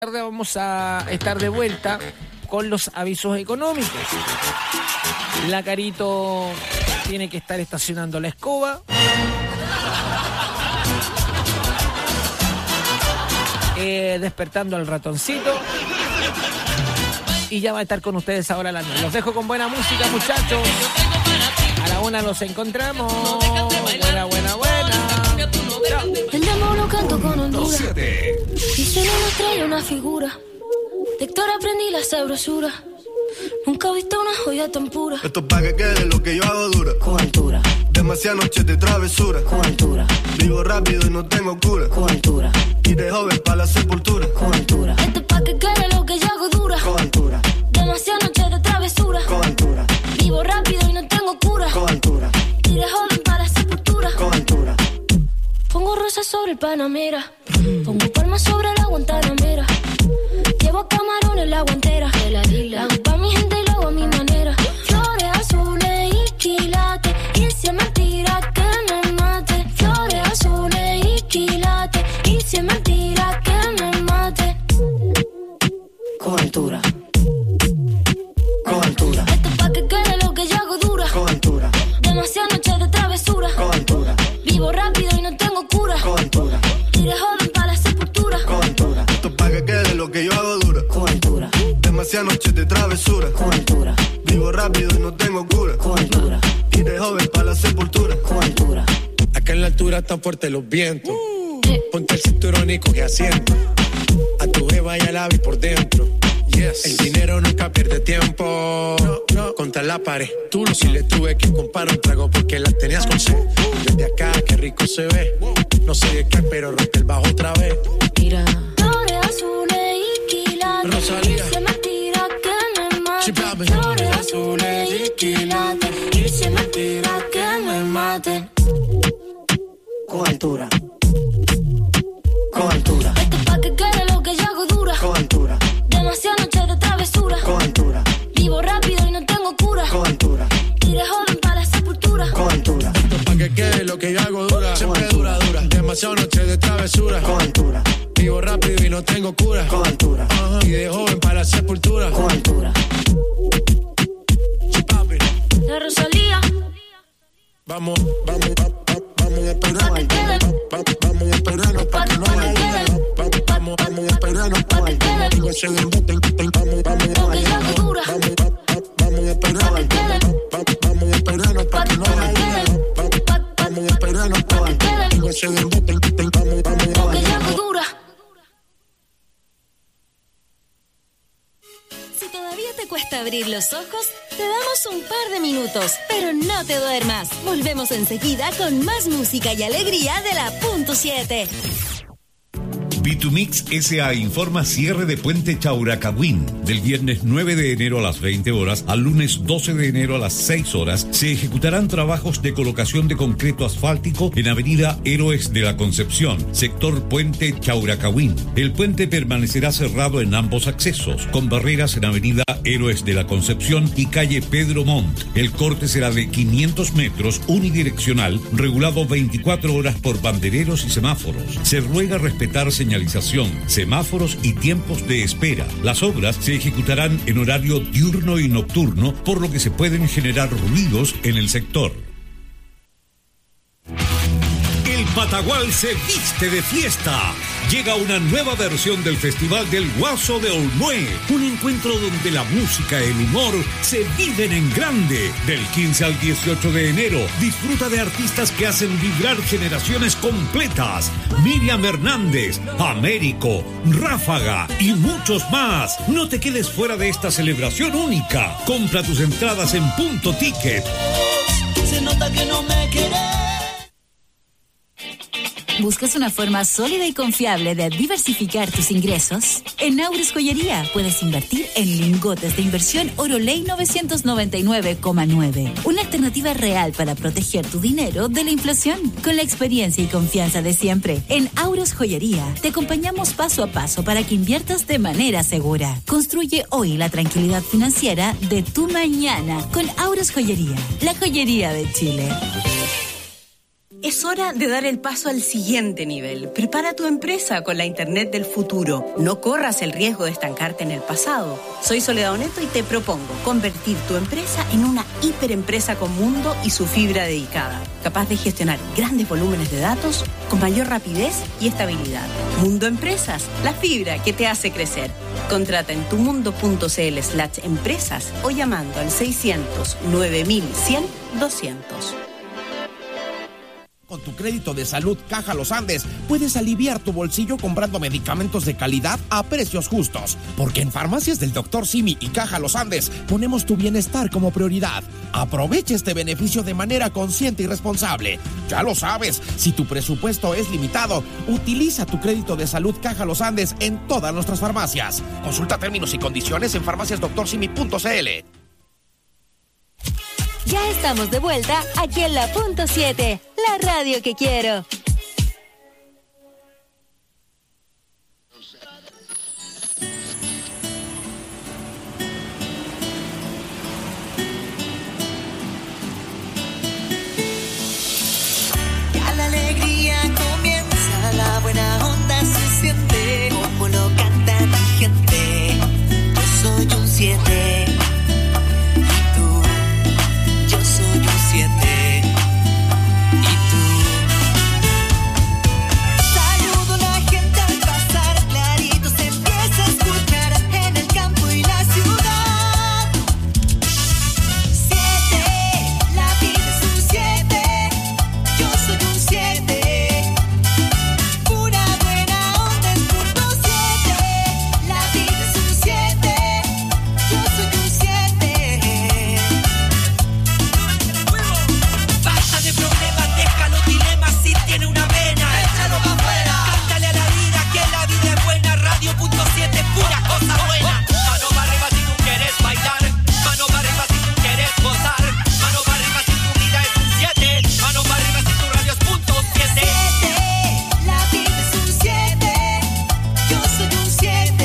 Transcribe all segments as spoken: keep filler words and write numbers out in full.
tarde vamos a estar de vuelta con los avisos económicos. La Carito tiene que estar estacionando la escoba. Eh, despertando al ratoncito. Y ya va a estar con ustedes ahora la noche. Los dejo con buena música, muchachos. A la una nos encontramos. Buena, buena, buena. El demo lo canto con Honduras. Y se nos trae una figura. De Héctor aprendí la sabrosura. Nunca he visto una joya tan pura. Esto es pa' que quede lo que yo hago dura. Con altura. Demasiadas noches de travesura. Con altura. Vivo rápido y no tengo cura. Con altura. Y de joven pa' la sepultura. Con altura. Esto es pa' que quede lo que yo hago dura. Con altura. Demasiadas noches de travesura. Con altura. Vivo rápido y no tengo cura. Con altura. Y de joven pa' la sepultura. Con altura. Pongo rosas sobre el Panamera. Pongo palmas sobre la Guantanamera. Llevo camarones la guantera. La hago pa' mi gente y lo hago a mi manera. Flores azules y quilates. Y si es mentira que me mate. Flores azules y quilates. Y si es mentira que me mate. Con altura. Con altura. Esto es pa' que quede lo que yo hago dura. Con altura. Demasiadas noches de travesura. Con altura. Vivo rápido y no tengo cura. Con altura. Y de joven pa' la sepultura. Con altura. Esto es pa' que quede lo que yo hago dura. Con altura. Demasiadas noches de travesura. Con altura. Vivo rápido y no tengo cura. Con altura. Y de joven pa' la sepultura. Con altura. Acá en la altura están fuertes los vientos. Ponte el cinturón y coge asiento. A tu jeva y al ave por dentro. Yes. El dinero nunca pierde tiempo. No, no. Contra la pared. Tú no, si le tuve que comprar un trago porque la tenías con sed. Desde acá, qué rico se ve. No sé de qué, pero rompe el bajo otra vez. Mira. Flores azules y quilates. Rosalía. Y se me tira que me mate. Chipame. Flores azules y quilates. Y se me tira que me mate. Con altura. Con altura. Esto es pa' que quede lo que yo hago dura. Con altura. Demasiadas noches de travesura. Con altura. Vivo rápido y no tengo cura. Con altura. Y de joven pa' la sepultura. Con altura. Esto es pa' que quede lo que yo hago dura. Siempre dura, dura. Demasiadas noches de travesura. Con altura. Vivo rápido y no tengo cura. Con altura. Ajá. Y de joven para la sepultura. Con altura. Chipapi. La Rosalía. Vamos, vamos, vamos, vamos a esperar. Pa' que quede. Vamos a esperarnos pa' que no Pa' que haya. quede. Vamos, vamos a esperarnos Pa' que quede. Digo, ese embuste, vamos, vamos, Lo que yo hago dura. vamos, vamos a esperar. Pa' que quede. Vamos a esperarnos pa' Pa' que que no quede. haya. Pa' Vamos a esperarnos Pa' que quede. Digo, ese embuste, vamos, vamos, Lo que yo hago dura. Si todavía te cuesta abrir los ojos, te damos un par de minutos, pero no te duermas. Volvemos enseguida con más música y alegría de la punto siete. Vitumix S A informa cierre de Puente Chauracahuín. Del viernes nueve de enero a las veinte horas al lunes doce de enero a las seis horas se ejecutarán trabajos de colocación de concreto asfáltico en Avenida Héroes de la Concepción, sector Puente Chauracahuín. El puente permanecerá cerrado en ambos accesos, con barreras en Avenida Héroes de la Concepción y calle Pedro Montt. El corte será de quinientos metros unidireccional, regulado veinticuatro horas por bandereros y semáforos. Se ruega respetar señalización, semáforos y tiempos de espera. Las obras se ejecutarán en horario diurno y nocturno, por lo que se pueden generar ruidos en el sector. El Patagual se viste de fiesta. Llega una nueva versión del Festival del Guaso de Olmué, un encuentro donde la música y el humor se viven en grande. Del quince al dieciocho de enero, disfruta de artistas que hacen vibrar generaciones completas. Miriam Hernández, Américo, Ráfaga y muchos más. No te quedes fuera de esta celebración única. Compra tus entradas en Punto Ticket. Se nota que no me querés. ¿Buscas una forma sólida y confiable de diversificar tus ingresos? En Aures Joyería puedes invertir en lingotes de inversión Oroley novecientos noventa y nueve coma nueve. Una alternativa real para proteger tu dinero de la inflación. Con la experiencia y confianza de siempre, en Aures Joyería te acompañamos paso a paso para que inviertas de manera segura. Construye hoy la tranquilidad financiera de tu mañana con Aures Joyería, la joyería de Chile. Es hora de dar el paso al siguiente nivel. Prepara tu empresa con la Internet del futuro. No corras el riesgo de estancarte en el pasado. Soy Soledad Oneto y te propongo convertir tu empresa en una hiperempresa con Mundo y su fibra dedicada, capaz de gestionar grandes volúmenes de datos con mayor rapidez y estabilidad. Mundo Empresas, la fibra que te hace crecer. Contrata en tumundo.cl slash empresas o llamando al seiscientos nueve mil cien doscientos. Con tu crédito de salud Caja Los Andes puedes aliviar tu bolsillo comprando medicamentos de calidad a precios justos. Porque en Farmacias del doctor Simi y Caja Los Andes ponemos tu bienestar como prioridad. Aprovecha este beneficio de manera consciente y responsable. Ya lo sabes, si tu presupuesto es limitado, utiliza tu crédito de salud Caja Los Andes en todas nuestras farmacias. Consulta términos y condiciones en farmacias doctor simi punto c l. Ya estamos de vuelta aquí en la punto siete, la radio que quiero. Ya la alegría comienza, la buena onda se siente, como lo canta mi gente. Yo soy un siete. Saludo a la gente al pasar, clarito se empieza a escuchar en el campo y la ciudad. Siete, la vida es un siete, yo soy un siete. Pura buena onda es punto siete, la vida es un siete, yo soy un siete. Basta de problemas, deja los dilemas, si tiene una vena, échalo pa' afuera. Cántale a la vida que la vida es buena, radio punto siete es pura cosa buena. Mano para arriba si tú quieres bailar, mano para arriba si tú quieres gozar, mano para arriba si tu vida es un siete, mano para arriba si tu radio es punto siete. Siete, la vida es un siete, yo soy un siete.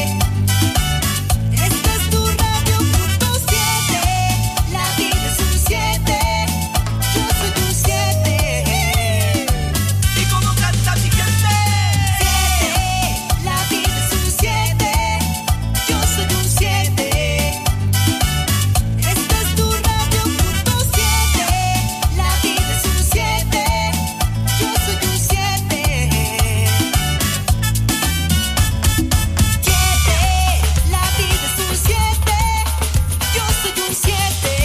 Esta es tu radio punto siete, la vida es un siete, yo soy un siete. ¿Y cómo canta mi gente? Siete, la vida es un siete, yo soy un siete. Esta es tu radio punto siete, la vida es un siete, yo soy un siete. Siete, la vida es un siete, yo soy un siete.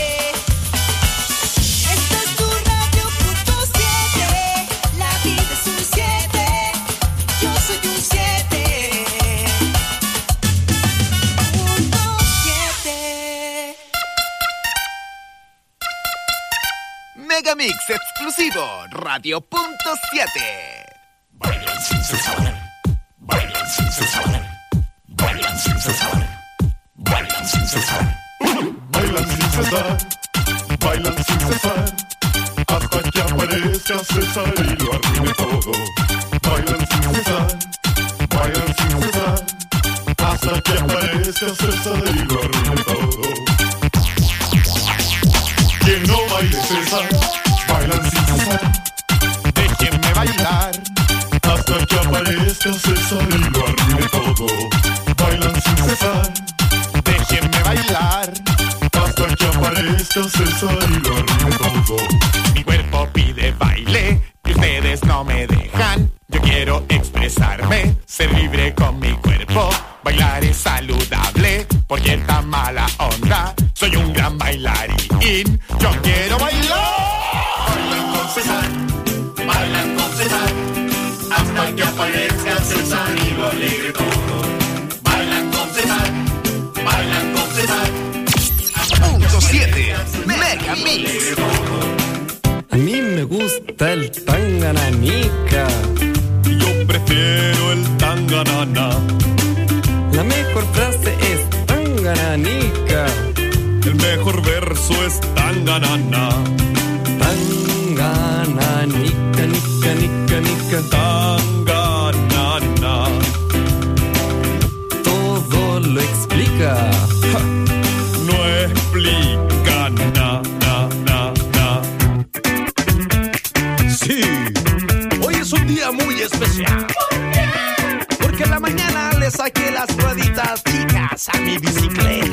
Esta es tu radio punto siete, la vida es un siete, yo soy un siete. Punto siete. Megamix exclusivo, radio punto siete. Bailan sin cesar, bailan sin cesar, bailan sin cesar, bailan sin cesar. Bailan sin cesar, bailan sin cesar, hasta que aparezca César y lo arruine todo. Bailan sin cesar, bailan sin cesar, hasta que aparezca César y lo arruine todo. Que no baile César, bailan sin cesar, déjenme bailar, hasta que aparezca César y lo arruine todo. Bailan sin cesar, déjenme bailar, hasta que aparezca César y lo arruine todo. Mi cuerpo pide baile y ustedes no me dejan. Yo quiero expresarme, ser libre con mi cuerpo. Bailar es saludable porque en tan mala onda soy un gran bailarín. Yo quiero bailar. Bailan con César, bailan con César, hasta que aparezca César y lo alegre todo. Bailan con César, bailan con César. Punto siete, Mega Mix. A mí me gusta el tangananica. Yo prefiero el tanganana. La mejor frase es tangananica. El mejor verso es tanganana. Tangananica, nica, nica, nica. Tanganana. Todo lo explica. Ja. No explica na, na, na, na. Sí. estas chicas a mi bicicleta.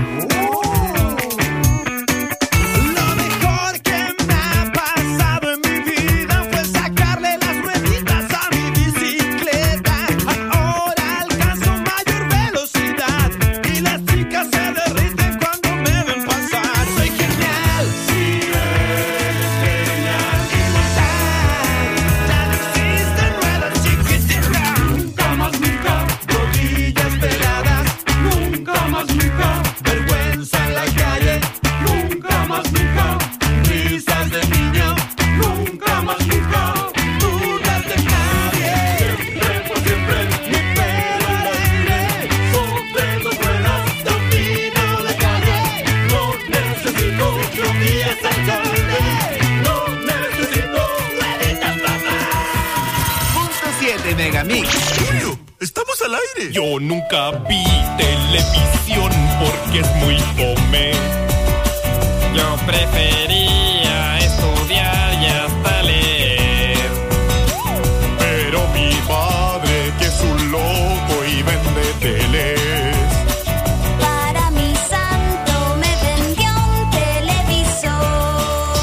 Megamix. Julio, estamos al aire. Yo nunca vi televisión porque es muy fome. Yo prefería estudiar y hasta leer. Pero mi padre, que es un loco y vende teles. Para mi santo me vendió un televisor.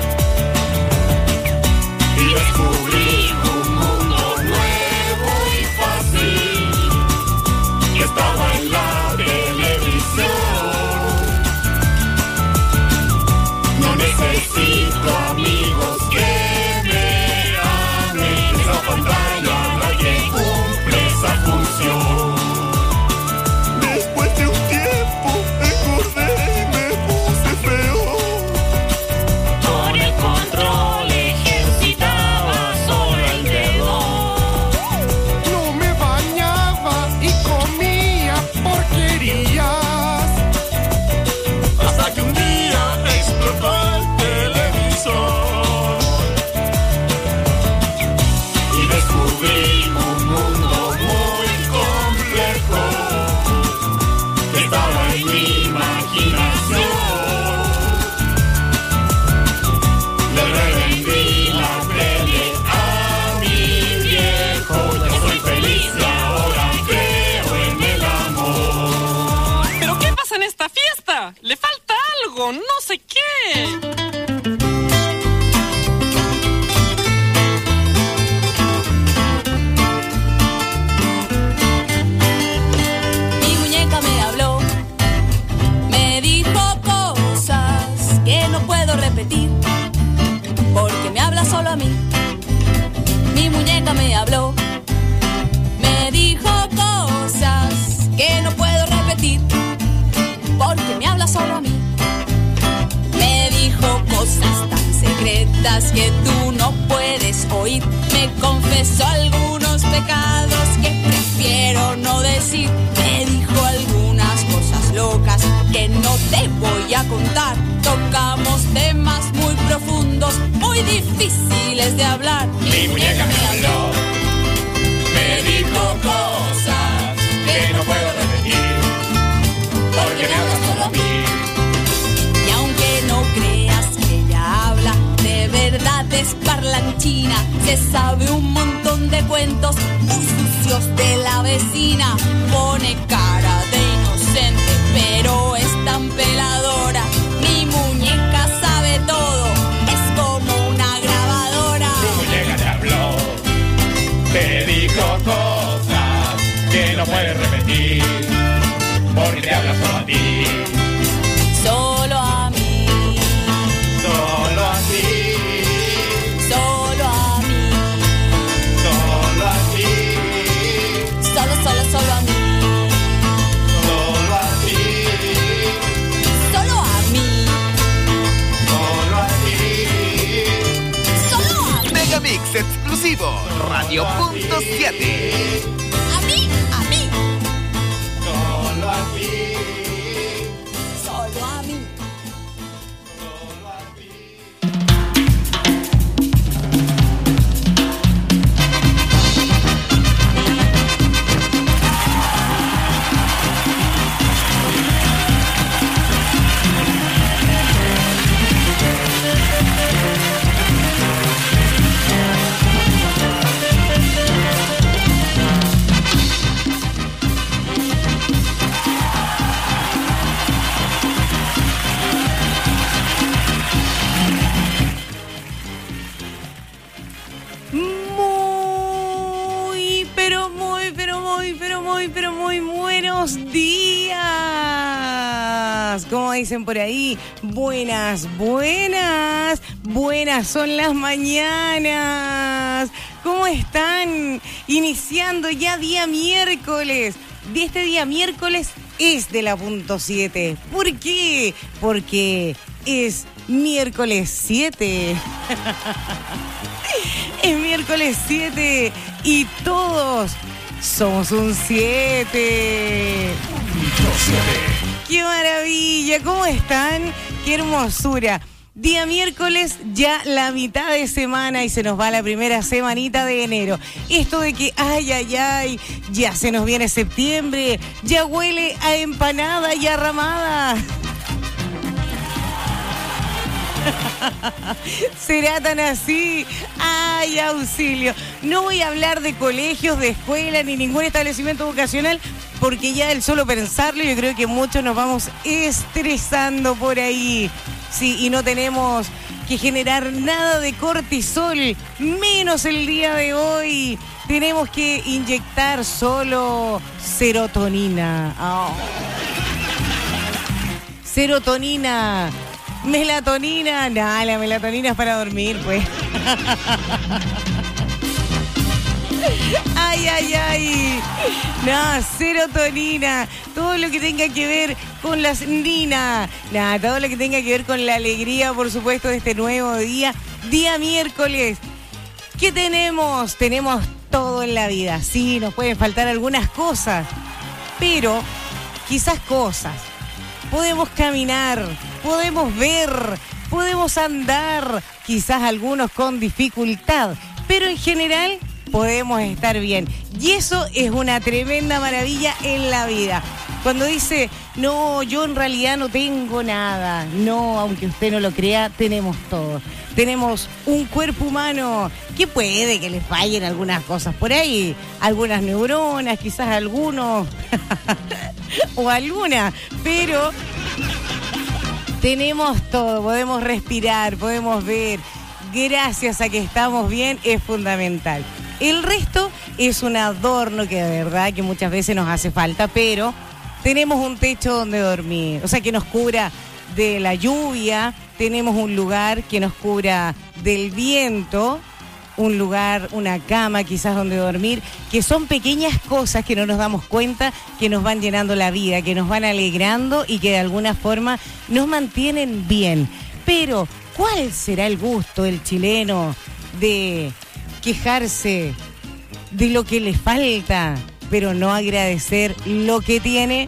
Y descubrí un mundo nuevo y fácil. Y estaba en la televisión. No necesito amigos que me amen. Esa pantalla la que cumple esa función. Después de un tiempo engordé y me puse feo. Con el control ejercitaba solo el dedo. No me bañaba y comía porquerías. Hasta que un día explotó el televisor. Y descubrí un mundo muy complejo que estaba en mi imaginación. Le revendí la tele a mi viejo. Ya soy feliz y ahora creo en el amor. ¿Pero qué pasa en esta fiesta? Le falta algo, no sé qué. Mi muñeca me habló, me dijo cosas que no puedo repetir, porque me habla solo a mí. Mi muñeca me habló, me dijo cosas que no puedo repetir, porque me habla solo a mí. Me dijo cosas tan secretas que tú no puedes oír. Me confesó algunos pecados que prefiero no decir. Me dijo algunas cosas locas que no te voy a contar. Tocamos temas muy profundos, muy difíciles de hablar. Mi muñeca me habló, me dijo cosas que no puedo repetir, porque me habla solo a mí. Y aunque no creas que ella habla, de verdad es parlanchina. Se sabe un montón de cuentos muy sucios de la vecina. Pone cara de inocente, pero es tan peladora. Mi muñeca sabe todo, es como una grabadora. Mi muñeca te habló, te dijo cosas que no puedes repetir, porque te habla solo a ti. Solo a mí, Solo a ti, solo a mí, solo a ti, solo, solo, solo a mí, solo a ti, solo a mí, solo a ti. solo a mí, Megamix exclusivo, Radio punto siete. a mí, a mí. Solo a ti. muy buenos días. Como dicen por ahí, buenas, buenas, buenas son las mañanas. ¿Cómo están? Iniciando ya día miércoles. De este día miércoles es de la punto siete. ¿Por qué? Porque es miércoles siete. Es miércoles siete y todos somos un siete. ¡Qué maravilla! ¿Cómo están? ¡Qué hermosura! Día miércoles, ya la mitad de semana y se nos va la primera semanita de enero. Esto de que, ay, ay, ay, ya se nos viene septiembre, ya huele a empanada y a ramada. ¿Será tan así? ¡Ay, auxilio! No voy a hablar de colegios, de escuelas, ni ningún establecimiento vocacional, porque ya el solo pensarlo, yo creo que muchos nos vamos estresando por ahí. Sí, y no tenemos que generar nada de cortisol, menos el día de hoy. Tenemos que inyectar solo serotonina. Oh. Serotonina. Melatonina. No, la melatonina es para dormir, pues. Ay, ay, ay. No, serotonina. Todo lo que tenga que ver con las ninas. No, todo lo que tenga que ver con la alegría, por supuesto, de este nuevo día. Día miércoles. ¿Qué tenemos? Tenemos todo en la vida. Sí, nos pueden faltar algunas cosas. Pero, quizás cosas. Podemos caminar, podemos ver, podemos andar. Quizás algunos con dificultad. Pero en general podemos estar bien. Y eso es una tremenda maravilla en la vida. Cuando dice, no, yo en realidad no tengo nada. No, aunque usted no lo crea, tenemos todo. Tenemos un cuerpo humano que puede que le fallen algunas cosas por ahí. Algunas neuronas, quizás algunos o alguna. Pero tenemos todo. Podemos respirar, podemos ver. Gracias a que estamos bien es fundamental. El resto es un adorno que de verdad que muchas veces nos hace falta, pero tenemos un techo donde dormir, o sea, que nos cubra de la lluvia, tenemos un lugar que nos cubra del viento, un lugar, una cama quizás donde dormir, que son pequeñas cosas que no nos damos cuenta, que nos van llenando la vida, que nos van alegrando y que de alguna forma nos mantienen bien. Pero, ¿cuál será el gusto del chileno de quejarse de lo que le falta, pero no agradecer lo que tiene?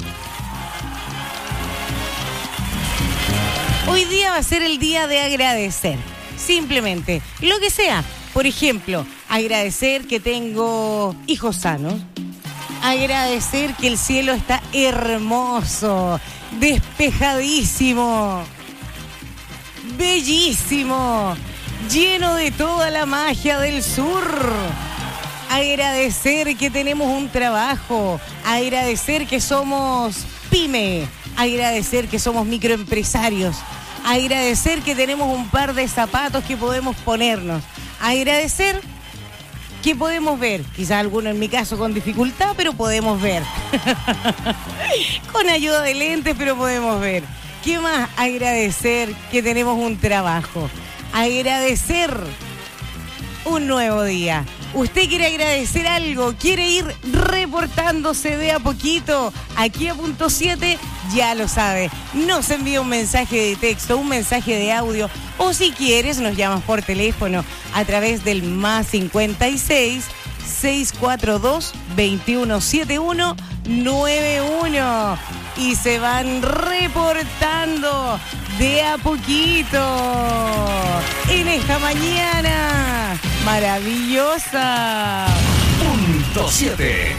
Hoy día va a ser el día de agradecer, simplemente, lo que sea. Por ejemplo, agradecer que tengo hijos sanos, agradecer que el cielo está hermoso, despejadísimo, bellísimo, lleno de toda la magia del sur. Agradecer que tenemos un trabajo, agradecer que somos pyme, agradecer que somos microempresarios, agradecer que tenemos un par de zapatos que podemos ponernos, agradecer que podemos ver, quizás algunos en mi caso con dificultad, pero podemos ver. Con ayuda de lentes, pero podemos ver. ¿Qué más? Agradecer que tenemos un trabajo. Agradecer un nuevo día. ¿Usted quiere agradecer algo? ¿Quiere ir reportándose de a poquito aquí a punto siete? Ya lo sabe. Nos envía un mensaje de texto, un mensaje de audio, o si quieres nos llamas por teléfono a través del más cincuenta y seis, seiscientos cuarenta y dos, veintiuno setenta y uno noventa y uno. Y se van reportando de a poquito en esta mañana maravillosa. Punto siete.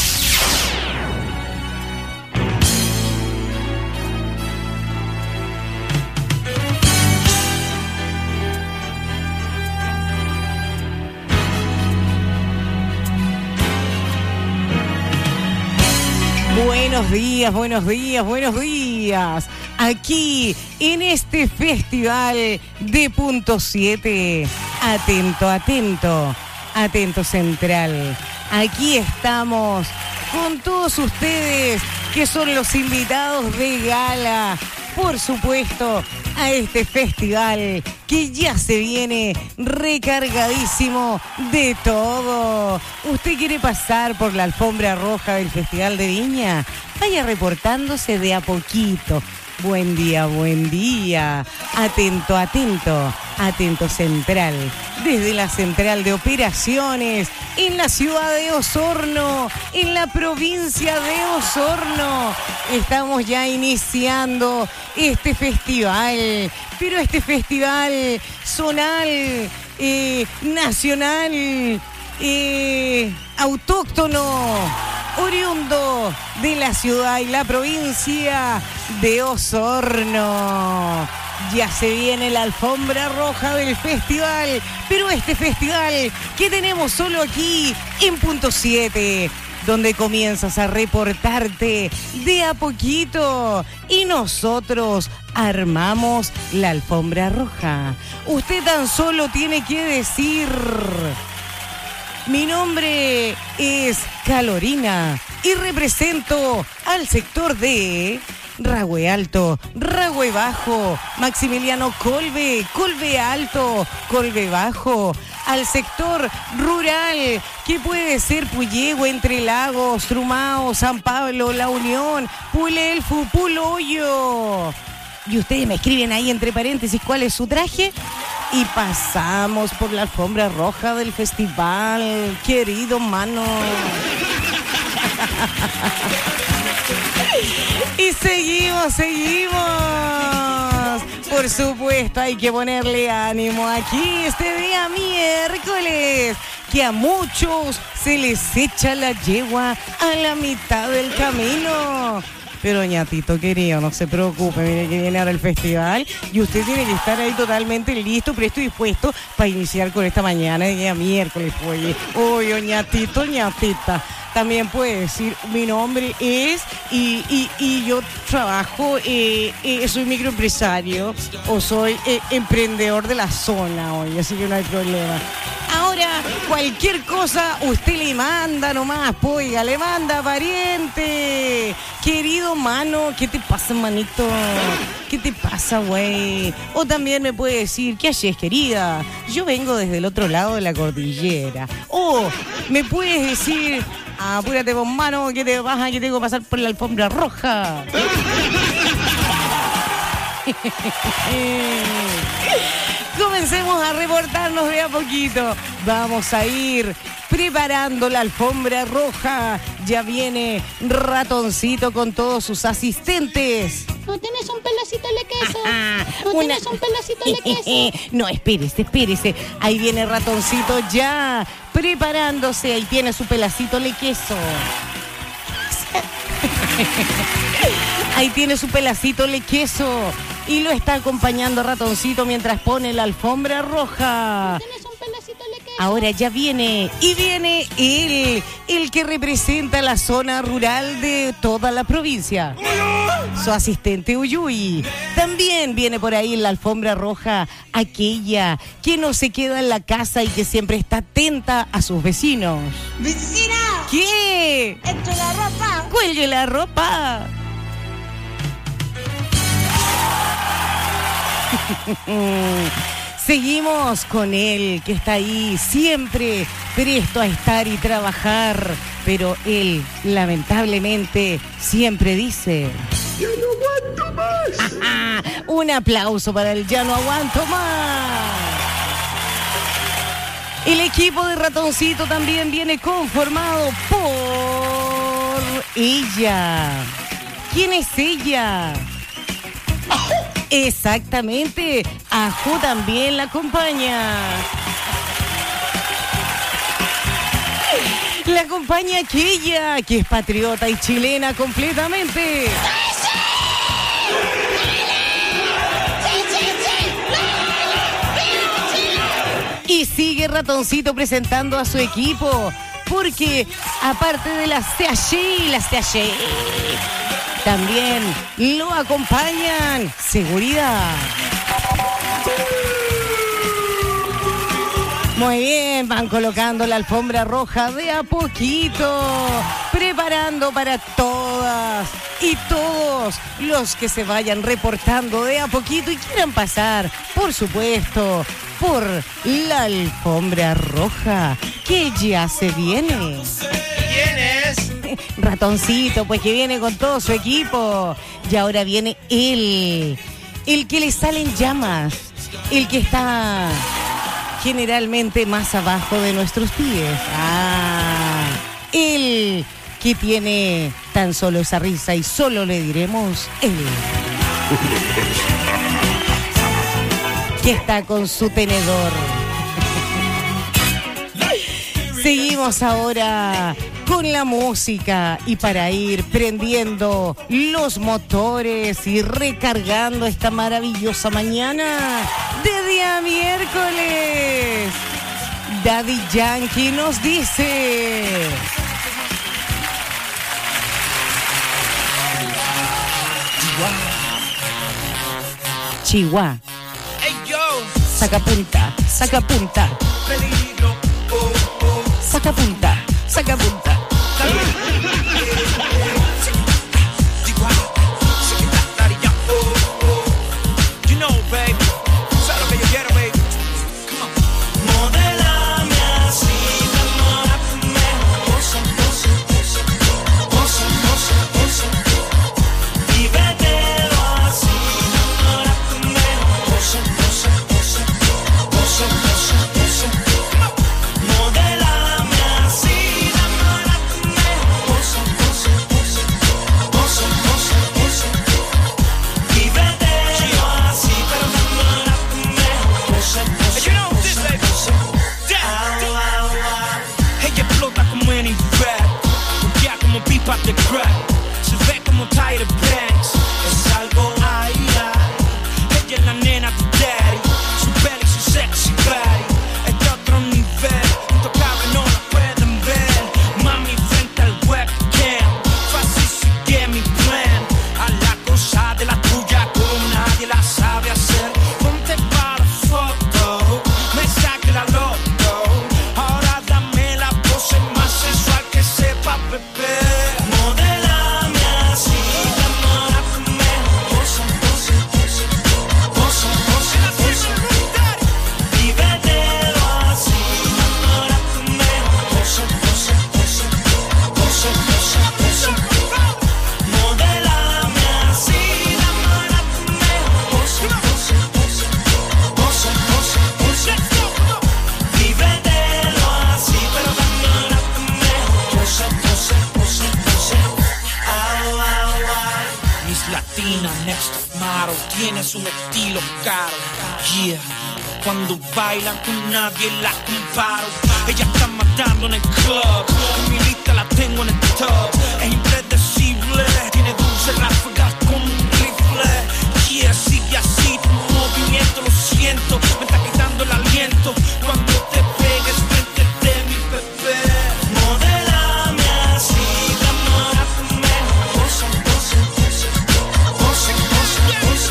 Buenos días, buenos días, buenos días. Aquí en este festival de punto siete. Atento, atento, atento central. Aquí estamos con todos ustedes, que son los invitados de gala, por supuesto, a este festival que ya se viene recargadísimo de todo. ¿Usted quiere pasar por la alfombra roja del Festival de Viña? Vaya reportándose de a poquito. Buen día, buen día. Atento, atento, atento central. Desde la central de operaciones en la ciudad de Osorno, en la provincia de Osorno. Estamos ya iniciando este festival, pero este festival zonal, eh, nacional, eh, autóctono, oriundo de la ciudad y la provincia de Osorno. Ya se viene la alfombra roja del festival, pero este festival que tenemos solo aquí en Punto siete, donde comienzas a reportarte de a poquito y nosotros armamos la alfombra roja. Usted tan solo tiene que decir: mi nombre es Calorina y represento al sector de Ragüe Alto, Ragüe Bajo, Maximiliano Colbe, Colbe Alto, Colbe Bajo, al sector rural, que puede ser Puyehue, Entre Lagos, Trumao, San Pablo, La Unión, Pulelfu, Puloyo. Y ustedes me escriben ahí entre paréntesis cuál es su traje y pasamos por la alfombra roja del festival, querido mano. Y seguimos, seguimos. Por supuesto, hay que ponerle ánimo aquí este día miércoles, que a muchos se les echa la yegua a la mitad del camino. Pero ñatito querido, no se preocupe, mire que viene ahora el festival y usted tiene que estar ahí totalmente listo, presto y dispuesto para iniciar con esta mañana de día miércoles. Oye, oye, ñatito, ñatita. También puede decir, mi nombre es, y, y, y yo trabajo, eh, eh, soy microempresario o soy eh, emprendedor de la zona hoy, así que no hay problema. Ahora, cualquier cosa usted le manda nomás, oiga, le manda pariente. Querido mano, ¿qué te pasa, manito? ¿Qué te pasa, güey? O también me puede decir, ¿qué haces, querida? Yo vengo desde el otro lado de la cordillera. O me puedes decir, apúrate vos, mano, que te vas a que tengo que pasar por la alfombra roja. Comencemos a reportarnos de a poquito. Vamos a ir preparando la alfombra roja. Ya viene Ratoncito con todos sus asistentes. ¿No tienes un pedacito de queso? ¿No Una... tienes un pedacito de queso? No, espérese, espérese. Ahí viene Ratoncito ya preparándose. Ahí tiene su pedacito de queso. Ahí tiene su pedacito de queso. Y lo está acompañando Ratoncito mientras pone la alfombra roja. ¿Tienes un pedacito de queso? Ahora ya viene, y viene él, el que representa la zona rural de toda la provincia. Su asistente Uyuy. También viene por ahí en la alfombra roja aquella que no se queda en la casa y que siempre está atenta a sus vecinos. ¡Vecina! ¿Qué? ¡Echa la ropa! ¡Cuelgue la ropa! Seguimos con él, que está ahí siempre presto a estar y trabajar, pero él lamentablemente siempre dice: ¡Ya no aguanto más! Un aplauso para el "Ya no aguanto más". El equipo de Ratoncito también viene conformado por ella. ¿Quién es ella? Exactamente, Ajú también la acompaña. La acompaña aquella que es patriota y chilena completamente. Y sigue Ratoncito presentando a su equipo, porque aparte de la C H I, la C H I también lo acompañan seguridad. Muy bien, van colocando la alfombra roja de a poquito, preparando para todas y todos los que se vayan reportando de a poquito y quieran pasar, por supuesto, por la alfombra roja que ya se viene. ¿Quién es? Ratoncito, pues que viene con todo su equipo. Y ahora viene él, el que le salen llamas, el que está generalmente más abajo de nuestros pies. Ah, el que tiene tan solo esa risa y solo le diremos él. Que está con su tenedor. Seguimos ahora con la música y para ir prendiendo los motores y recargando esta maravillosa mañana de día miércoles, Daddy Yankee nos dice: Chihuahua, Hey yo, saca punta, saca punta, peligro, oh, oh. saca punta, saca punta. You know, baby, sabes lo que yo quiero, baby. Come on. Modelame así, enamórame, posa, posa, posa, posa, posa, posa. Vívetelo así, enamórame, posa, posa, posa, posa, posa, posa. Modelame así, enamórame, posa, posa, posa, posa, posa, posa. Vívetelo así, pero enamórame, posa, posa, you know this, baby. Ella explota como en Irak, ya como pipa de crack, se ve como Tyra Banks, es algo ay, ay. Ella es la nena de daddy, su belly, su sexy body, es de otro nivel, intocable no la pueden ver, mami frente al webcam, fácil sigue mi plan, a la cosa de la tuya como nadie la sabe hacer, ponte para la foto, me saque la loto, ahora dame la pose más sensual que sepa beber, modelame así, enamórame, posa, posa, posa, posa, posa, posa, vívetelo así, enamórame, posa, posa, posa, posa, posa, posa, modelame así, enamórame, posa, posa, posa, posa, posa, posa, vívetelo así, pero enamórame, posa, posa, posa, posa, au, au, au. Miss Latina, next model, tienes un estilo caro, yeah. Cuando bailan con nadie la comparo. Ella está matando en el club. Mi lista la tengo en el top. Es impredecible. Tiene dulces ráfagas como un rifle. Yeah, sigue así. Tu movimiento lo siento. Me está quitando el aliento. Cuando te pegues frente de mi bebé. Modelame así. Enamórame. Posa, posa, posa. Posa, posa, posa.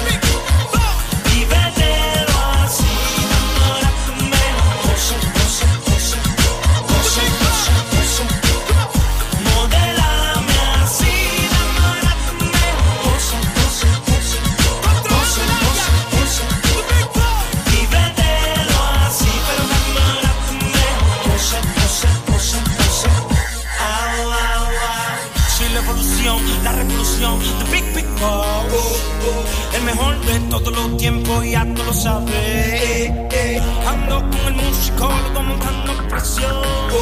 Vívetelo así. Enamórame. Posa, posa, posa. Posa, posa, posa. Modelame así. Enamórame. Posa, posa, posa. Posa, posa, posa. Vívetelo así, pero enamórame. Posa, posa, posa, posa. Au, au, au. Soy la evolución, la revolución, the big, big boss. El mejor de todos los tiempos, ya tú lo sabes. Ando con el musicólogo montando presión.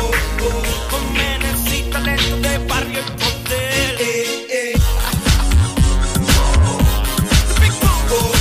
Con menes y talento de barrio y poder. The big boss.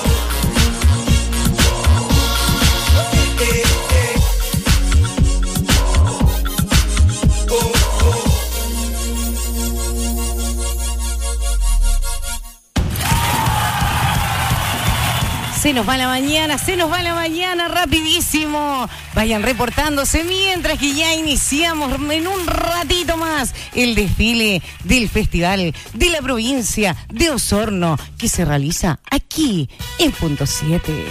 Se nos va la mañana, se nos va la mañana rapidísimo. Vayan reportándose mientras que ya iniciamos en un ratito más el desfile del Festival de la Provincia de Osorno que se realiza aquí en Punto siete.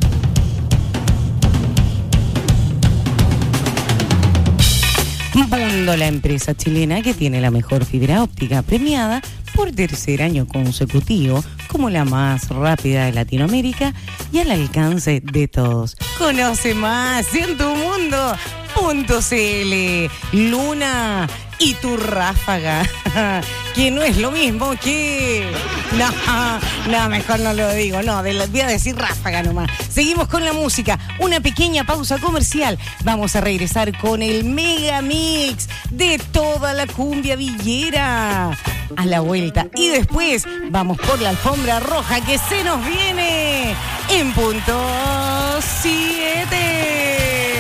Punto Mundo, la empresa chilena que tiene la mejor fibra óptica, premiada por tercer año consecutivo como la más rápida de Latinoamérica y al alcance de todos. Conoce más en tu mundo punto c l. Luna y tu ráfaga, que no es lo mismo que... No, no, mejor no lo digo, no, de la, voy a decir ráfaga nomás. Seguimos con la música, una pequeña pausa comercial. Vamos a regresar con el mega mix de toda la cumbia villera a la vuelta. Y después vamos por la alfombra roja que se nos viene en punto siete.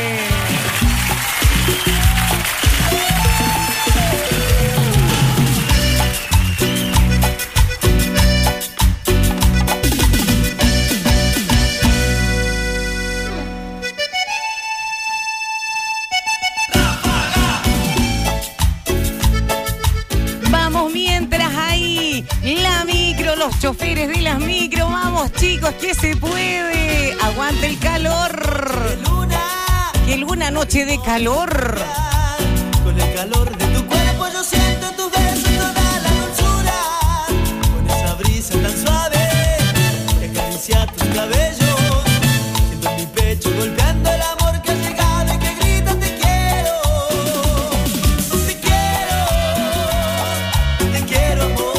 La micro, los choferes de las micro, vamos chicos, que se puede. Aguante el calor. Que luna, que luna, noche de calor. Con el calor de tu cuerpo yo siento en tus besos toda la dulzura. Con esa brisa tan suave que acaricia tus cabellos. Siento en mi pecho golpeando el amor que ha llegado y que grita te quiero. Te quiero, te quiero amor.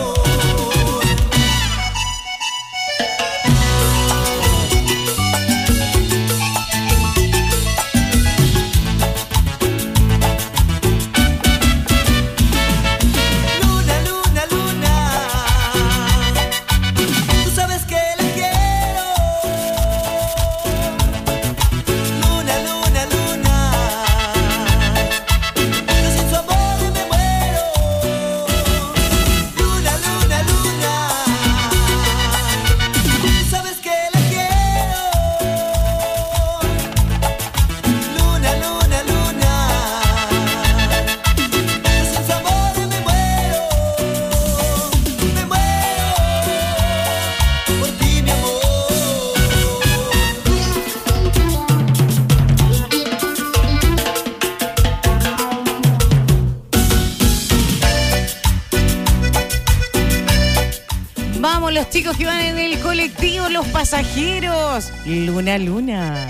Los chicos que van en el colectivo, los pasajeros. Luna, luna.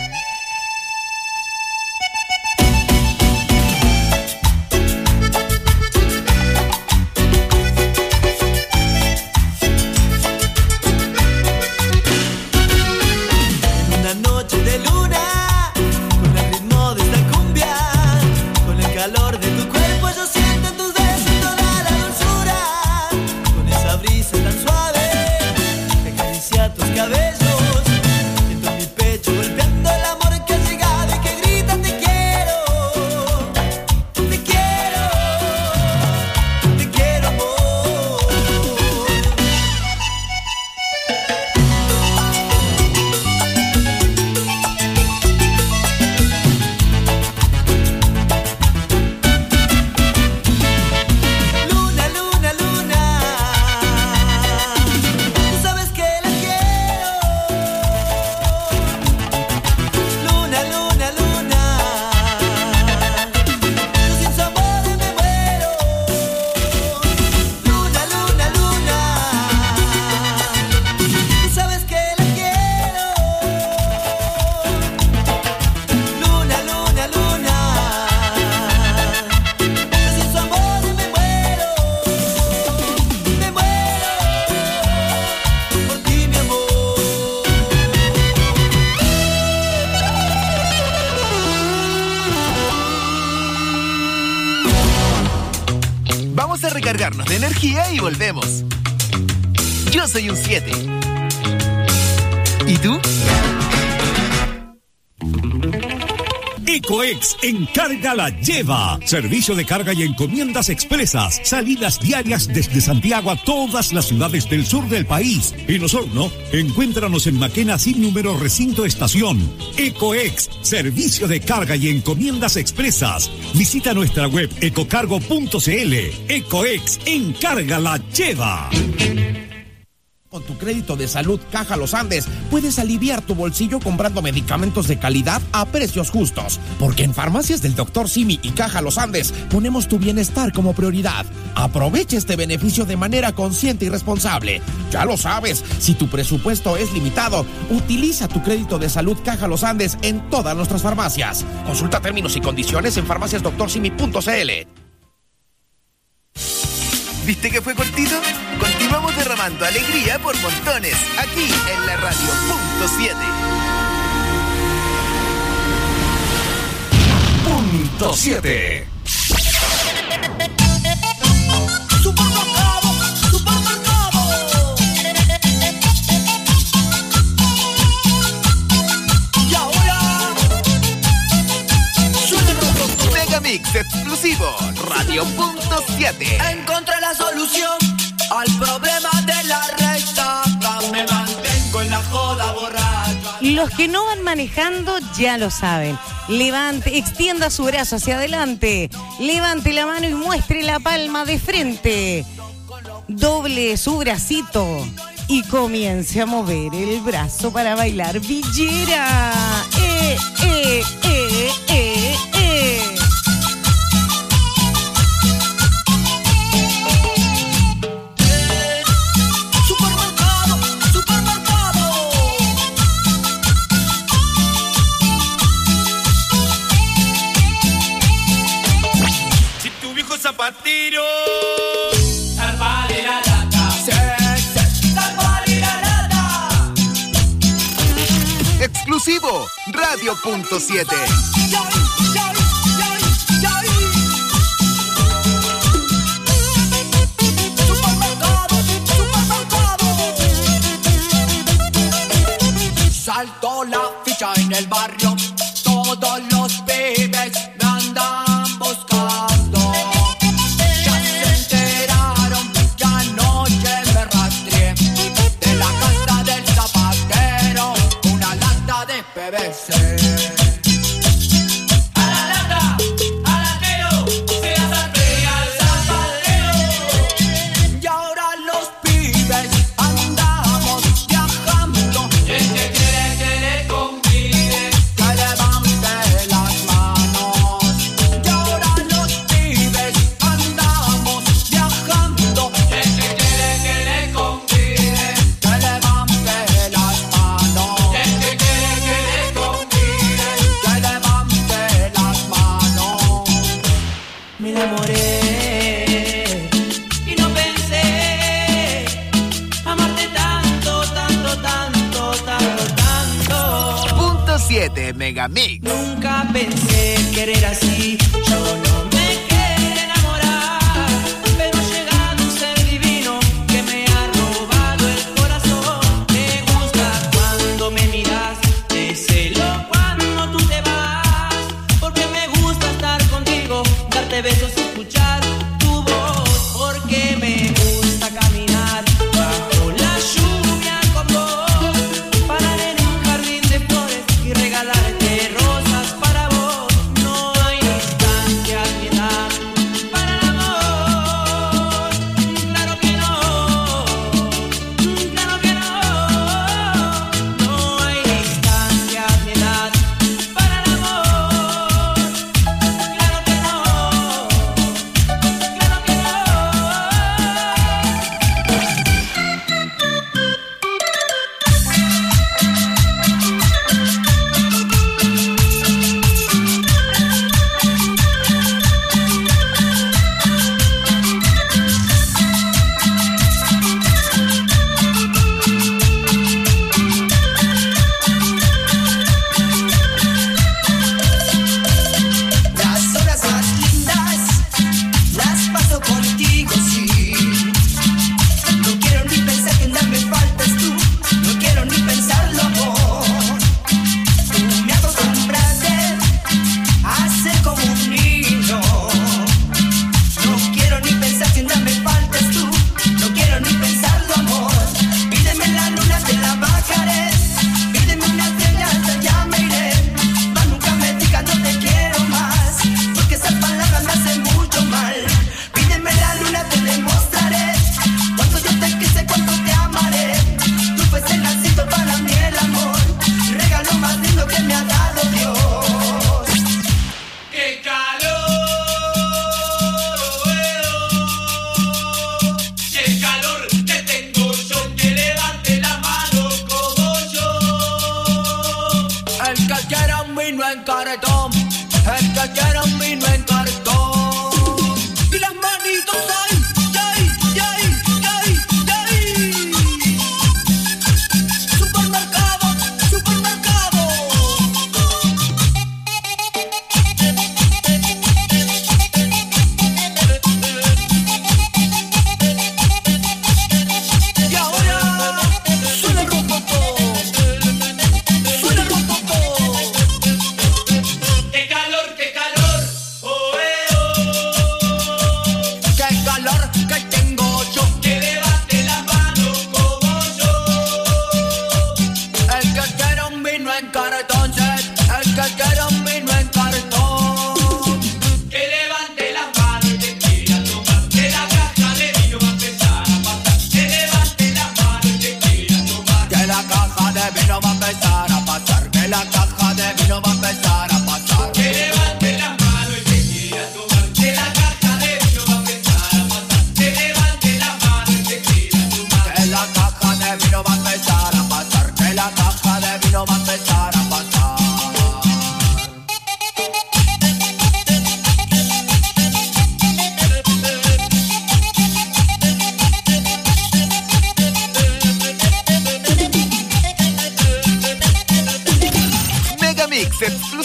En una noche de luna, con el ritmo de esta cumbia, con el calor de tu cuerpo yo siento en tus besos toda la dulzura. Con esa brisa tan suave a tus cabellos, siento en mi pecho golpeando el amor que ha llegado y que grita te quiero, te quiero, te quiero amor. Luna, luna, luna, tú sabes que la luna, luna, luna, yo sin su amor me muero. Luna, luna, luna, tú sabes que la quiero. Luna, luna, luna, yo sin su amor me muero. Me muero por ti, mi amor. Vamos a recargarnos de energía y volvemos. Yo soy un siete. ¿Y tú? Ecoex Encarga la Lleva. Servicio de carga y encomiendas expresas. Salidas diarias desde Santiago a todas las ciudades del sur del país. En Osorno, encuéntranos en Maquena sin número recinto estación. Ecoex, servicio de carga y encomiendas expresas. Visita nuestra web ecocargo punto c l. Ecoex Encarga la Lleva. Con tu crédito de salud Caja Los Andes puedes aliviar tu bolsillo comprando medicamentos de calidad a precios justos. Porque en Farmacias del doctor Simi y Caja Los Andes ponemos tu bienestar como prioridad. Aprovecha este beneficio de manera consciente y responsable. Ya lo sabes, si tu presupuesto es limitado, utiliza tu crédito de salud Caja Los Andes en todas nuestras farmacias. Consulta términos y condiciones en farmacias doctor simi punto c l. ¿Viste que fue cortito? Continuamos derramando alegría por montones, aquí en la radio punto siete. Punto siete. Supermercado, supermercado. Y ahora Megamix exclusivo, radio punto siete. Encontré la solución al problema de la resaca. Me mantengo en la joda borracha. Los que no van manejando ya lo saben. Levante, extienda su brazo hacia adelante. Levante la mano y muestre la palma de frente. Doble su bracito y comience a mover el brazo para bailar villera. Eh, eh, eh, eh, eh. Zapatero, salvale la lata, sí, sí, salvale la lata. Exclusivo, radio punto siete. Supermercado, supermercado. Saltó la ficha en el barrio, todos los pibes me andan buscando. P V C. A la lata, al arquero, se la zarpea al zapatero. Y ahora los pibes andamos viajando. Y el que quiere que le convide, que levante las manos. Y ahora los pibes andamos viajando. Y el que quiere que le convide, que levante las manos. Y el que quiere me enamoré y no pensé amarte tanto, tanto, tanto, tanto, tanto. Punto siete Megamix. Nunca pensé querer así, yo no me quería enamorar, pero ha llegado un ser divino que me ha robado el corazón. Me gusta cuando me miras, te celo cuando tú te vas, porque me gusta estar contigo, darte besos y escuchar tu voz, porque me gusta caminar bajo la lluvia con vos, parar en un jardín de flores y regalarte rosas para vos. No hay distancias ni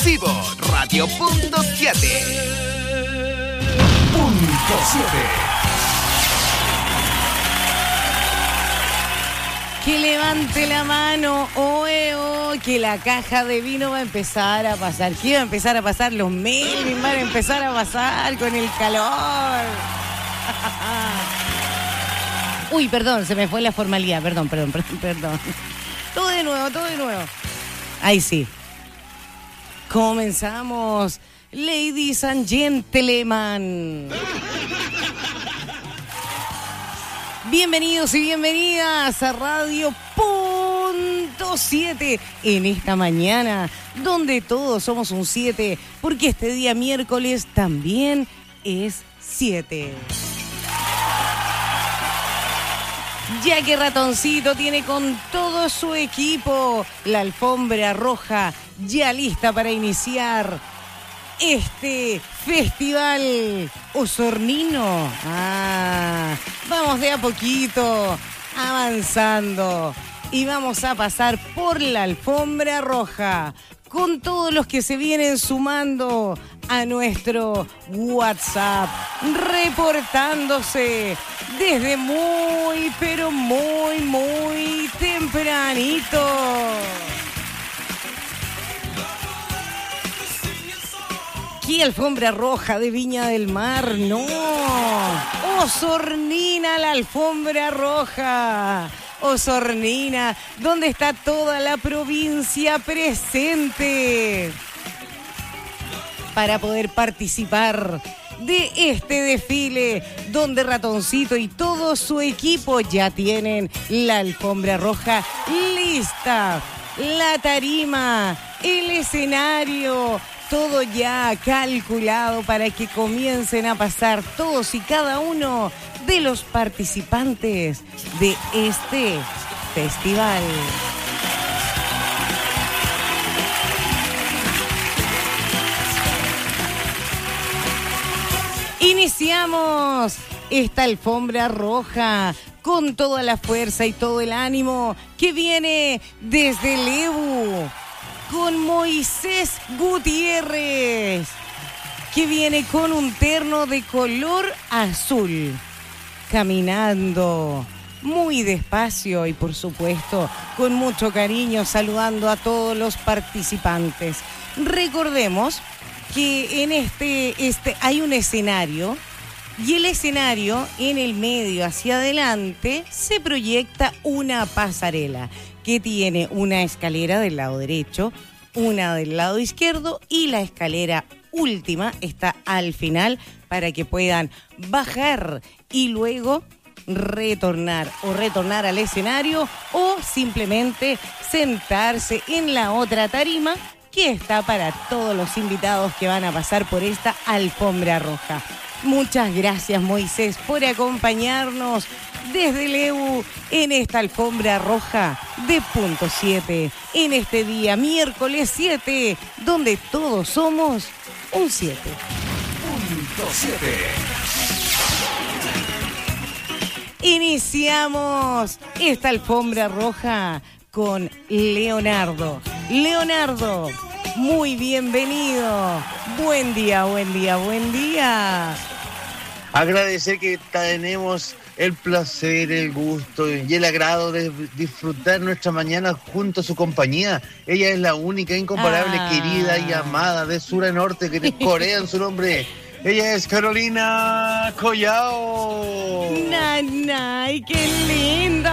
exclusivo, Radio Punto siete. Punto siete. Que levante la mano, oe, oh, que la caja de vino va a empezar a pasar. ¿Qué va a empezar a pasar? Los Melvin van a empezar a pasar con el calor. Uy, perdón, se me fue la formalidad. Perdón, perdón, perdón, perdón. Todo de nuevo, todo de nuevo. Ahí sí. Comenzamos, ladies and gentlemen. Bienvenidos y bienvenidas a Radio Punto siete en esta mañana, donde todos somos un siete, porque este día miércoles también es siete. Ya que Ratoncito tiene con todo su equipo la alfombra roja ya lista para iniciar este festival osornino. Ah, vamos de a poquito avanzando y vamos a pasar por la alfombra roja con todos los que se vienen sumando a nuestro WhatsApp, reportándose desde muy, pero muy, muy tempranito. ¿Qué alfombra roja de Viña del Mar? No. Osornina, la alfombra roja. Osornina, donde está toda la provincia presente para poder participar de este desfile, donde Ratoncito y todo su equipo ya tienen la alfombra roja lista, la tarima, el escenario, todo ya calculado para que comiencen a pasar todos y cada uno de los participantes de este festival. Iniciamos esta alfombra roja con toda la fuerza y todo el ánimo que viene desde Lebu, con Moisés Gutiérrez, que viene con un terno de color azul, caminando muy despacio y por supuesto con mucho cariño, saludando a todos los participantes. Recordemos que en este, este hay un escenario y el escenario en el medio hacia adelante se proyecta una pasarela que tiene una escalera del lado derecho, una del lado izquierdo y la escalera última está al final para que puedan bajar y luego retornar o retornar al escenario o simplemente sentarse en la otra tarima que está para todos los invitados que van a pasar por esta alfombra roja. Muchas gracias, Moisés, por acompañarnos desde Lebu en esta alfombra roja de Punto siete, en este día miércoles siete, donde todos somos un siete. Punto siete. Iniciamos esta alfombra roja con Leonardo. Leonardo, muy bienvenido. Buen día, buen día, buen día. Agradecer que tenemos el placer, el gusto y el agrado de disfrutar nuestra mañana junto a su compañía. Ella es la única, incomparable, ah. querida y amada de sur a norte, que corean su nombre. Ella es Carolina Collao. ¡Nanay, qué lindo!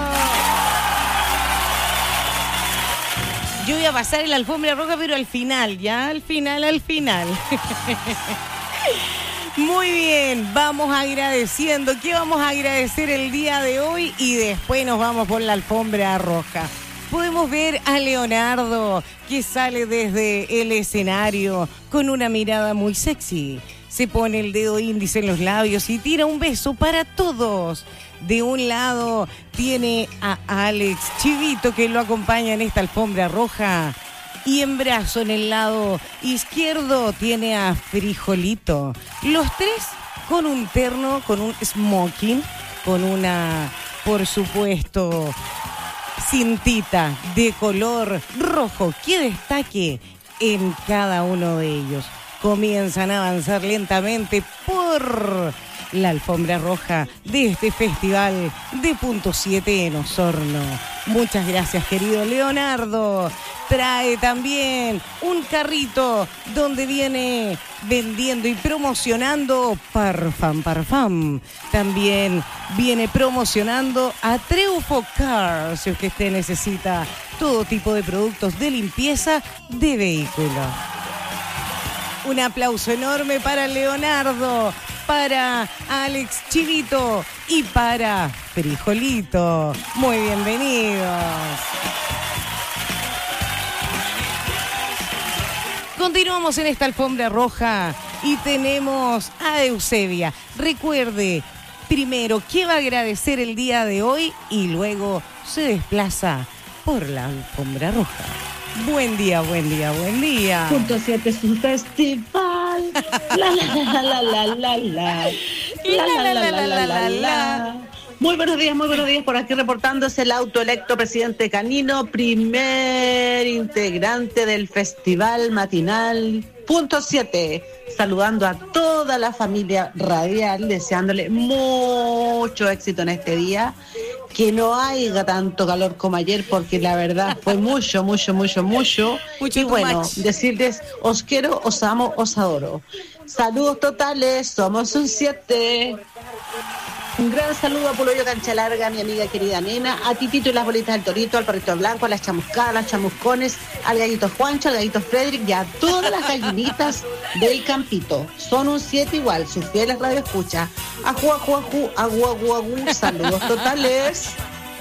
Yo voy a pasar en la alfombra roja, pero al final, ya, al final, al final. Muy bien, vamos agradeciendo. ¿Qué vamos a agradecer el día de hoy? Y después nos vamos por la alfombra roja. Podemos ver a Leonardo, que sale desde el escenario con una mirada muy sexy. Se pone el dedo índice en los labios y tira un beso para todos. De un lado tiene a Alex Chivito, que lo acompaña en esta alfombra roja. Y en brazo, en el lado izquierdo, tiene a Frijolito. Los tres con un terno, con un smoking, con una, por supuesto, cintita de color rojo que destaque en cada uno de ellos. Comienzan a avanzar lentamente por la alfombra roja de este festival de Punto siete en Osorno. Muchas gracias, querido Leonardo. Trae también un carrito donde viene vendiendo y promocionando Parfum Parfum. También viene promocionando a Treufo Car, si usted necesita todo tipo de productos de limpieza de vehículo. Un aplauso enorme para Leonardo, para Alex Chivito y para Frijolito. Muy bienvenidos. Continuamos en esta alfombra roja y tenemos a Eusebia. Recuerde, primero, que va a agradecer el día de hoy y luego se desplaza por la alfombra roja. Buen día, buen día, buen día. Punto siete es un festival. La la la la la la la. La la la la la la la. Muy buenos días, muy buenos días. Por aquí reportándose el autoelecto presidente Canino, primer integrante del festival matinal Punto siete. Saludando a toda la familia radial, deseándole mucho éxito en este día. Que no haya tanto calor como ayer, porque la verdad fue mucho, mucho, mucho, mucho. mucho y bueno, much. Decirles, os quiero, os amo, os adoro. Saludos totales, somos un siete. Un gran saludo a Puloyo Cancha Larga, mi amiga querida nena, a Titito y las bolitas del Torito, al perrito blanco, a las chamuscadas, a las chamuscones, al gallito Juancho, al gallito Frederick y a todas las gallinitas del campito. Son un siete igual, sus fieles radio escucha. Ajú, ajú, ajú, agu, agu, agu, saludos totales.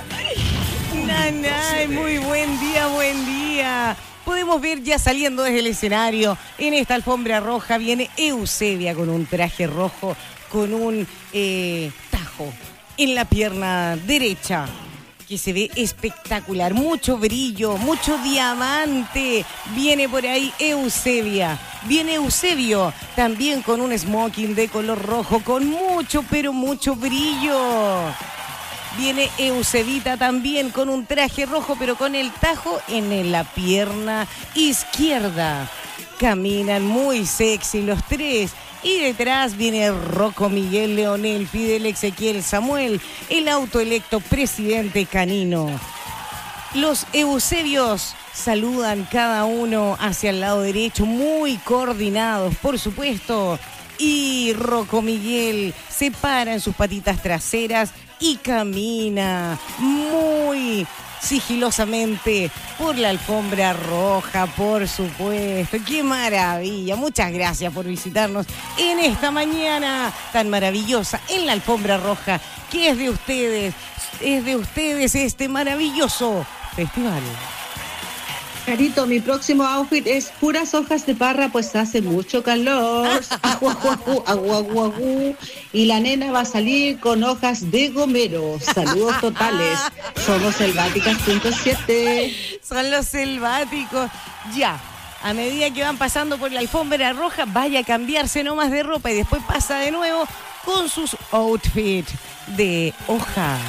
Nanay, muy buen día, buen día. Podemos ver ya saliendo desde el escenario, en esta alfombra roja viene Eusebia con un traje rojo, con un eh, tajo en la pierna derecha, que se ve espectacular, mucho brillo, mucho diamante. Viene por ahí Eusebia, viene Eusebio, también con un smoking de color rojo, con mucho, pero mucho brillo. Viene Eusebita también con un traje rojo, pero con el tajo en la pierna izquierda. Caminan muy sexy los tres. Y detrás viene Rocco Miguel Leonel, Fidel Ezequiel Samuel, el autoelecto presidente Canino. Los Eusebios saludan cada uno hacia el lado derecho, muy coordinados, por supuesto. Y Rocco Miguel se para en sus patitas traseras y camina muy sigilosamente por la alfombra roja, por supuesto. ¡Qué maravilla! Muchas gracias por visitarnos en esta mañana tan maravillosa en la alfombra roja, que es de ustedes, es de ustedes este maravilloso festival. Carito, mi próximo outfit es puras hojas de parra, pues hace mucho calor. Agu, agu, agu, agu, agu, agu. Y la nena va a salir con hojas de gomero. Saludos totales. Somos selváticas punto siete. Son los selváticos. Ya, a medida que van pasando por la alfombra roja, vaya a cambiarse nomás de ropa y después pasa de nuevo con sus outfits de hoja.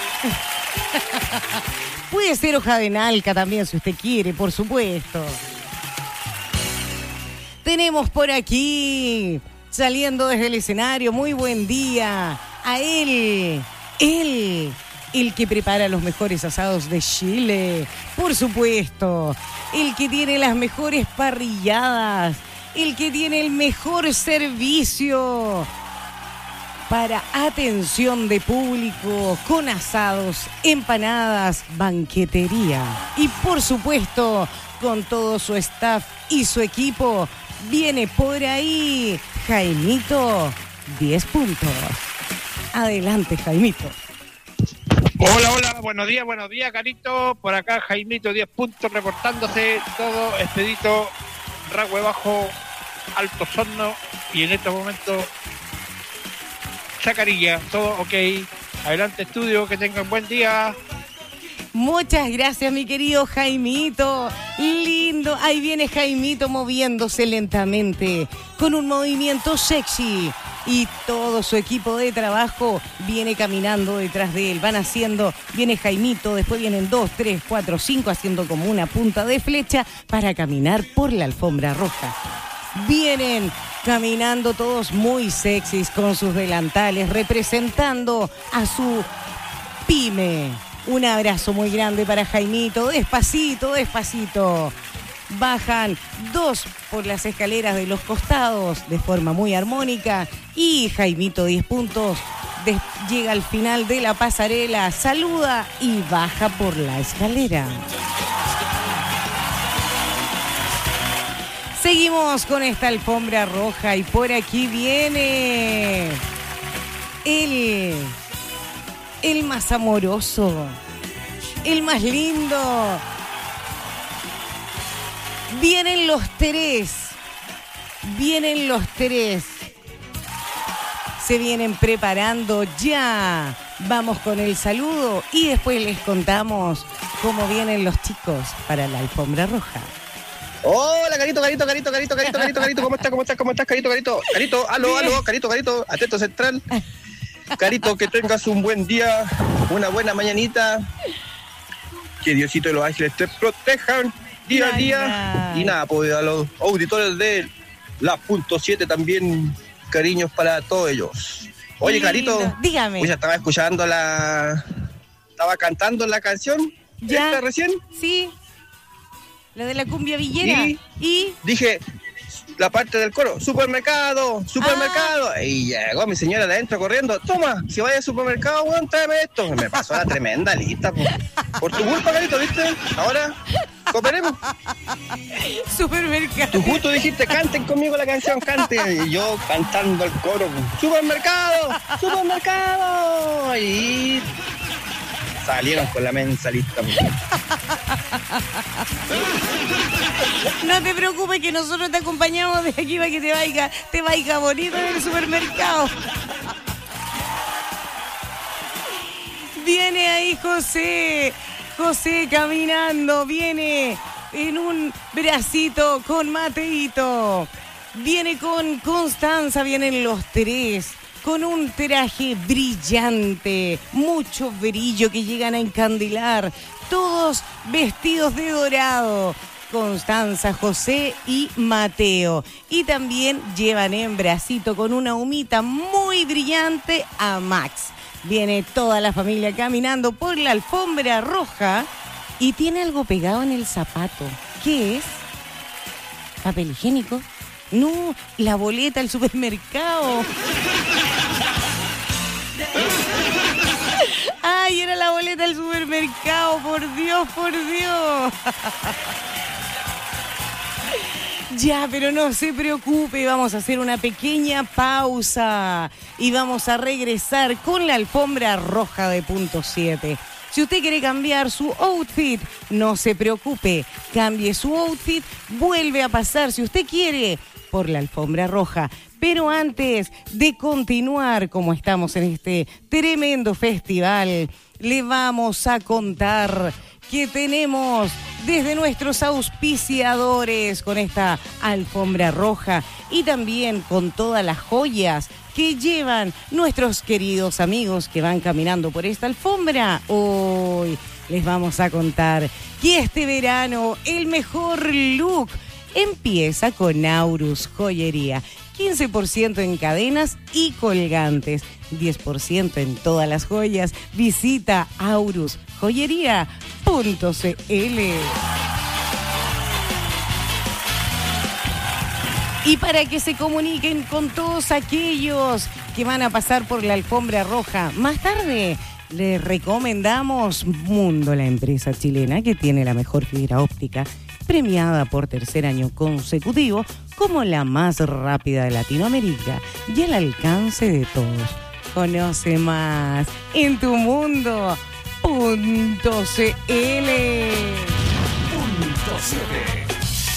Puede ser hoja de nalca también, si usted quiere, por supuesto. Tenemos por aquí, saliendo desde el escenario, muy buen día, a él, él, el que prepara los mejores asados de Chile, por supuesto, el que tiene las mejores parrilladas, el que tiene el mejor servicio para atención de público, con asados, empanadas, banquetería. Y por supuesto, con todo su staff y su equipo, viene por ahí Jaimito, diez puntos. Adelante, Jaimito. Hola, hola, buenos días, buenos días, Carito. Por acá Jaimito, diez puntos, reportándose todo expedito, Ragüe Bajo, Alto Sorno, y en estos momentos Chacarilla, todo ok. Adelante, estudio, que tengan buen día. Muchas gracias, mi querido Jaimito. Lindo. Ahí viene Jaimito moviéndose lentamente, con un movimiento sexy, y todo su equipo de trabajo viene caminando detrás de él. Van haciendo, viene Jaimito, después vienen dos, tres, cuatro, cinco, haciendo como una punta de flecha para caminar por la alfombra roja. Vienen caminando todos muy sexys con sus delantales, representando a su pyme. Un abrazo muy grande para Jaimito, despacito, despacito. Bajan dos por las escaleras de los costados de forma muy armónica y Jaimito diez puntos des- llega al final de la pasarela, saluda y baja por la escalera. Seguimos con esta alfombra roja y por aquí viene el, el más amoroso, el más lindo. Vienen los tres, vienen los tres, se vienen preparando ya. Vamos con el saludo y después les contamos cómo vienen los chicos para la alfombra roja. Hola, Carito, Carito, Carito, Carito, Carito, Carito, Carito, ¿cómo estás? ¿Cómo estás? ¿Cómo estás, Carito, Carito? Carito, aló, aló, Carito, Carito, atento central. Carito, que tengas un buen día, una buena mañanita. Que Diosito y los ángeles te protejan día a día. Y nada, pues a los auditores de la punto siete también, cariños para todos ellos. Oye, Carito, dígame. Pues ya estaba escuchando la... Estaba cantando la canción. ¿Ya? ¿Esta recién? Sí. La de la cumbia villera. Y, y dije, la parte del coro, supermercado, supermercado. Ah. Y llegó mi señora de adentro corriendo, toma, si vaya al supermercado, weón, tráeme esto. Me pasó la tremenda lista, po. Por tu culpa, Carito, ¿viste? Ahora, cooperemos. Supermercado. Tú justo dijiste, canten conmigo la canción, canten. Y yo cantando el coro, supermercado, supermercado. Y salieron con la mensa lista, po. No te preocupes que nosotros te acompañamos de aquí para que te vaya, te vaya bonito en el supermercado. Viene ahí José, José caminando, viene en un bracito con Mateito, viene con Constanza, vienen los tres. Con un traje brillante, mucho brillo que llegan a encandilar, todos vestidos de dorado. Constanza, José y Mateo. Y también llevan en bracito con una humita muy brillante a Max. Viene toda la familia caminando por la alfombra roja y tiene algo pegado en el zapato. ¿Qué es? ¿Papel higiénico? No, la boleta del supermercado. Ay, era la boleta del supermercado, por Dios, por Dios. Ya, pero no se preocupe, vamos a hacer una pequeña pausa y vamos a regresar con la alfombra roja de punto siete. Si usted quiere cambiar su outfit, no se preocupe, cambie su outfit, vuelve a pasar si usted quiere por la alfombra roja. Pero antes de continuar, como estamos en este tremendo festival, le vamos a contar que tenemos desde nuestros auspiciadores con esta alfombra roja y también con todas las joyas que llevan nuestros queridos amigos que van caminando por esta alfombra. Hoy les vamos a contar que este verano el mejor look empieza con Aurus Joyería. quince por ciento en cadenas y colgantes, diez por ciento en todas las joyas. Visita aurus joyería punto c l. Y para que se comuniquen con todos aquellos que van a pasar por la alfombra roja más tarde, les recomendamos Mundo, la empresa chilena que tiene la mejor fibra óptica, premiada por tercer año consecutivo como la más rápida de Latinoamérica y al alcance de todos. Conoce más en tu mundo punto c l. Punto siete.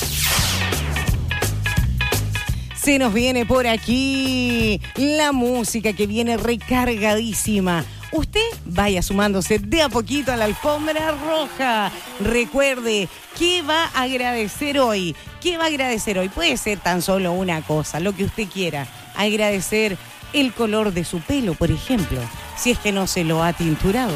Se nos viene por aquí la música que viene recargadísima. Usted vaya sumándose de a poquito a la alfombra roja. Recuerde, ¿qué va a agradecer hoy? ¿Qué va a agradecer hoy? Puede ser tan solo una cosa, lo que usted quiera. Agradecer el color de su pelo, por ejemplo, si es que no se lo ha tinturado.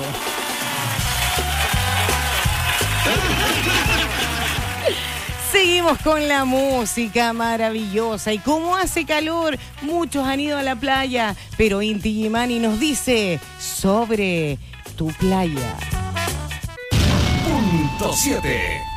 Seguimos con la música maravillosa y como hace calor, muchos han ido a la playa, pero Inti Gimani nos dice sobre tu playa. Punto siete.